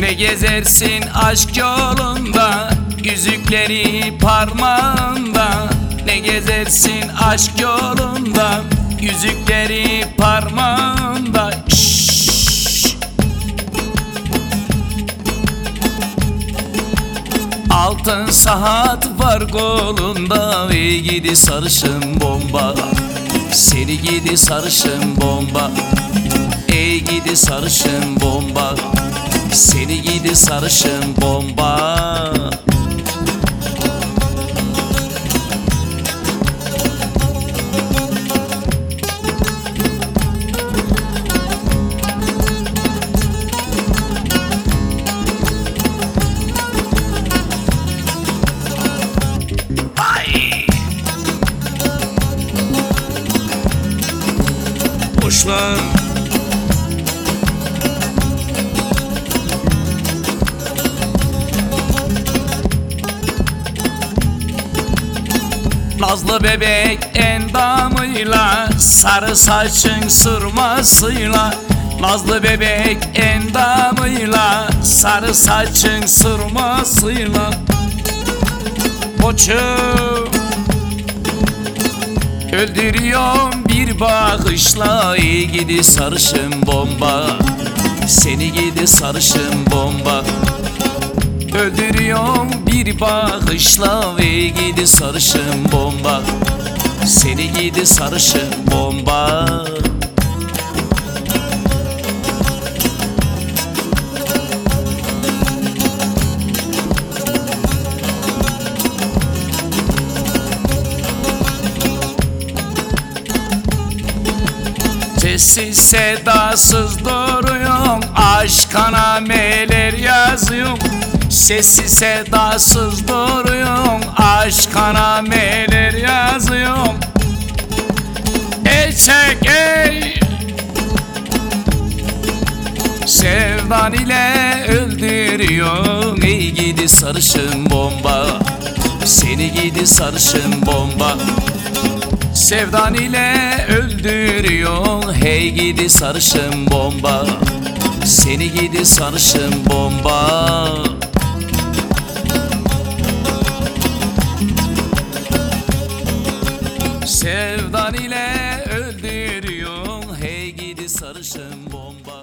Ve gezersin aşk yolunda, yüzükleri parmağında. Ne gezersin aşk yolunda, yüzükleri parmağında. Şşş. Altın saat var kolunda, ve gidi sarışın bomba. Seni gidi sarışın bomba. Ey gidi sarışın bomba. Seni gidi sarışın bomba. Kuşlar nazlı bebek endamıyla, sarı saçın sırmasıyla. Nazlı bebek endamıyla, sarı saçın sırmasıyla. Koçum öldürüyorum bir bakışla. Ey gidi sarışın bomba. Seni gidi sarışın bomba. Öldürüyorum bir bakışla, ve gidi sarışın bomba. Seni gidi sarışın bomba. Sessiz sedasız duruyorum, aşk nameler yazıyorum. Sessiz sedasız duruyorum, aşk nameler yazıyorum. Ey çek ey, sevdan ile öldürüyorum. Ey gidi sarışın bomba. Seni gidi sarışın bomba. Sevdan ile öldürüyor. Hey gidi sarışın bomba. Seni gidi sarışın bomba. Sevdan ile öldürüyor. Hey gidi sarışın bomba.